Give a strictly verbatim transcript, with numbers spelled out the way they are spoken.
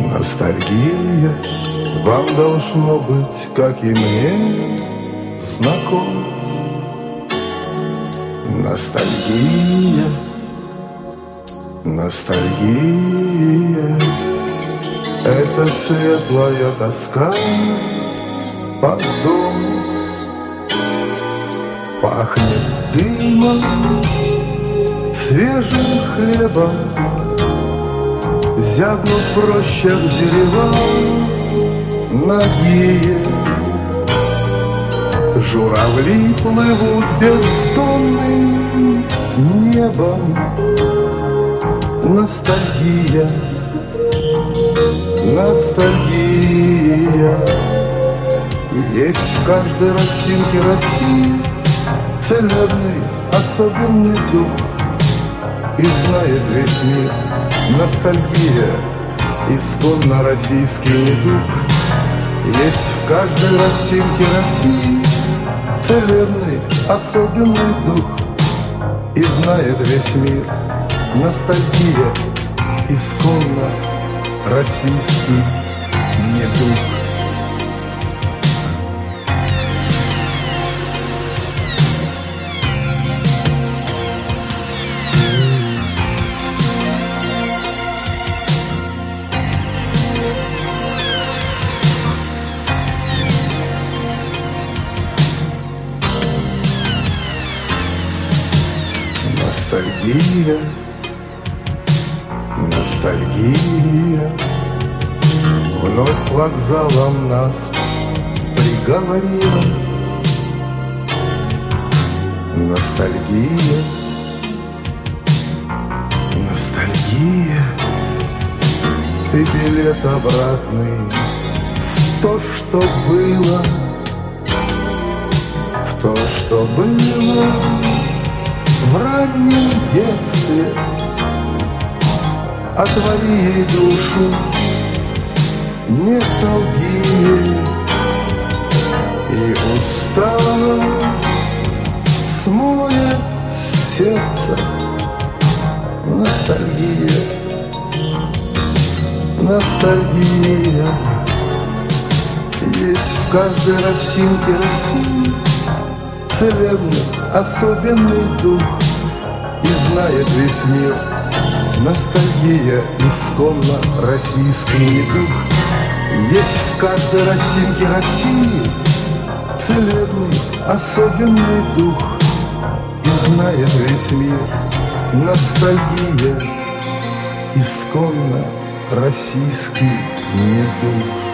Ностальгия вам должно быть, как и мне, знакома. Ностальгия, ностальгия — это светлая тоска по дому. Пахнет дымом, свежим хлебом, зябнут в рощах дерева нагие. Журавли плывут бездонным небом. Ностальгия, ностальгия. Есть в каждой росинке России целебный, особенный дух, и знает весь мир. Ностальгия, исконно российский недуг. Есть в каждой росинке России целебный, особенный дух, и знает весь мир. Ностальгия, исконно российский недуг. Ностальгия, ностальгия, вновь к вокзалам нас приговорила. Ностальгия, ностальгия, ты билет обратный в то, что было, в то, что было в раннем детстве. Отвори ей душу, не солги ей, и усталость смоет сердце. Ностальгия, ностальгия. Есть в каждой росинке России целебный, особенный дух, и знает весь мир. Ностальгия, исконно российский недуг. Есть в каждой росинке России целебный, особенный дух, и знает весь мир. Ностальгия, исконно российский недуг.